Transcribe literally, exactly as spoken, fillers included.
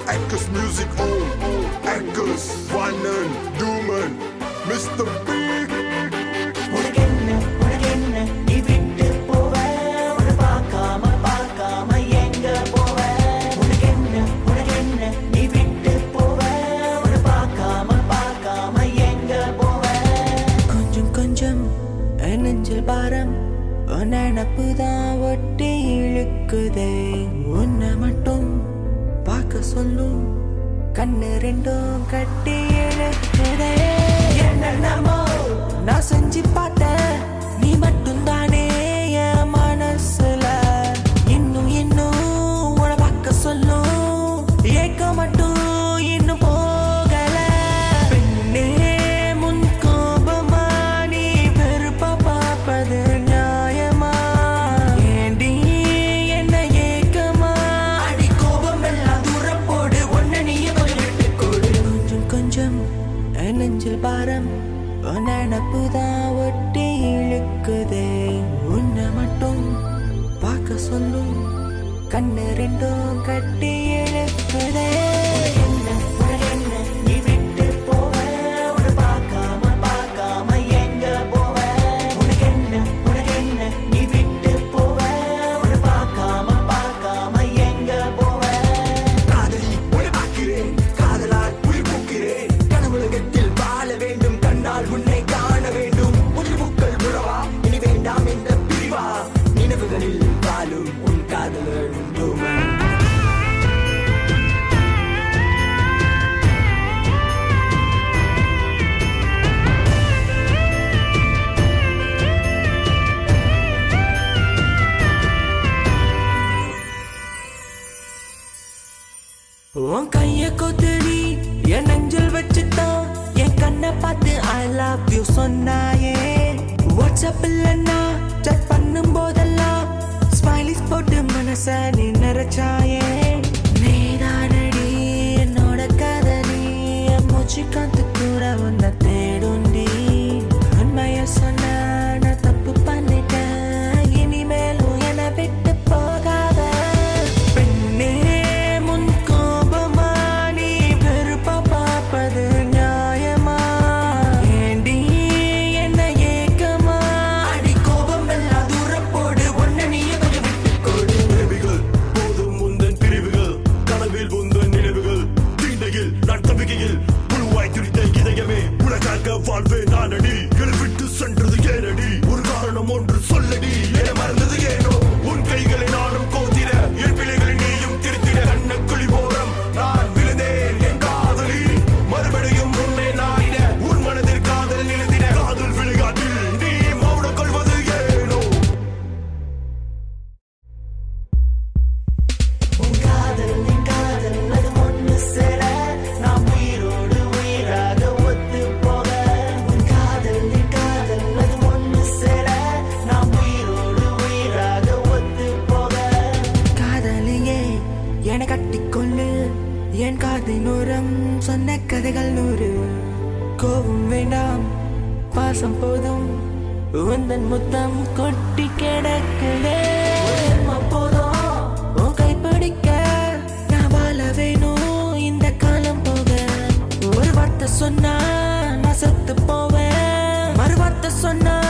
Anchors music on. Anchors, Vanan, Duman, Mister Big. உனக்கென்ன உனக்கென்ன நீ விட்டு போவ உன்னை பார்க்காம பார்க்காம எங்க போவ உனக்கென்ன உனக்கென்ன நீ விட்டு போவ உன்னை பார்க்காம பார்க்காம எங்க போவ கொஞ்சம் கொஞ்சம் நெஞ்சில் பாரம் நினப்புதான் ஒட்டி இழுக்குதே உன்னை மட்டும் பார்க்க சொல்லும் கண்ணு ரெண்டும் கட்டி இழுக்குதே என்னென்னமோ நான் செஞ்சு பார்த்தேன் நீ மட்டும் தானே என் மனசுல இன்னும் இன்னும் உன்னை பார்க்க சொல்லும் ஏக்க மட்டும் இன்னும் போகல பெண்ணே முன் கோபமா நீ வெறுப்ப பார்ப்பது நியாயமா ஏண்டி என்ன ஏக்கமா அடி கோபம் எல்லாம் தூரம் போடு ஒன்ன நீயே விட்டு கொடு கொஞ்சம் கொஞ்சம் நெஞ்சில் பாரம் நினப்புதான் ஒட்டி இழுக்குதே உன்னை மட்டும் பார்க்க சொல்லும் கண்ணு ரெண்டும் கட்டி இழுக்குதே என்ன உனக்கென்ன நீ விட்டு போவ உன்னை பார்க்காம பார்க்காம எங்க போவ உனக்கென்ன உனக்கென்ன நீ விட்டு போவ உன்னை பார்க்காம பார்க்காம எங்க போவ காதலி உன்னை பார்க்கிறேன் காதலால் உயிர் பூக்கிறேன் கனவுலகத்தில் வாழ வேண்டும் கண்ணால் உன்னை காண வேண்டும் உயிர்ப்புக்கள் உறவா இனி வேண்டாம் என்ற பிரிவா நினைவுகளில் வாழும் உன் காதலன் Duman. உன் கைய கொத்துடி என் நெஞ்சில் வச்சுட்டான் என் கண்ணை பார்த்து ஐ லவ் யூ சொன்னாயே வாட்ஸ்அப்பில் நான் சாட் பண்ணும் போதெல்லாம் ஸ்மைலிஸ் போட்டு மனச நீ நிறைச்சாயே நீதானடி என்னோட காதலி என் மூச்சு காத்து கூட உன்னை தேடுண்டி உண்மைய சொன்ன நான் தப்பு பண்ணிட்டேன் இனிமேலும் என்னை விட்டு போகாத பெண்ணே முன் கோபமா நீ வெறுப்ப பார்ப்பது நியாயமா ஏண்டி என்ன ஏக்கமா அடி கோபம் எல்லாம் தூரம் போடு ஒன்ன நீயே கொஞ்சம் விட்டு கொடு நினைவுகள் போதும் உந்தன் பிரிவுகள் கனவில் உந்தன் நினைவுகள் தீண்டையில் நான் தவிகையில் புழுவாய் துடித்த இதயமே உனக்காக வாழ்வே நானடி விட்டு சென்றது ஏனடி ஒரு காரணம் ஒன்று சொல்லடி என மறந்தது ஏனோ உன் கைகளை நானும் கோத்திட என் பிள்ளைகளை நீயும் திருத்திட கண்ண குழி போரம் நான் விழுந்தேன் என் காதலி மறுபடியும் உன்னை நாடிட உன் மனதில் காதல் நிறுத்திட காதல் விளையாட்டில் நீ மௌன கொள்வது ஏனோ உன் காதல் என் காதல் அது ஒன்று சேர நாம் உயிரோடு உயிராக ஒத்து போக உன் காதல் என் காதல் அது ஒன்று சேர நாம் உயிரோடு உயிராக ஒத்து போக காதலியே என கட்டிக்கொள்ளு என் காதின் ஓரம் சொன்ன கதைகள் நூறு கோபம் வேண்டாம் பாசம் போதும் உந்தன் முத்தம் கொட்டி கிடக்குதே போதும் உன் கைப்பிடிக்க நான் வாழ வேணும் இந்த காலம் போக ஒரு வார்த்தை சொன்னா நான் செத்து போவேன் மறு வார்த்தை சொன்னா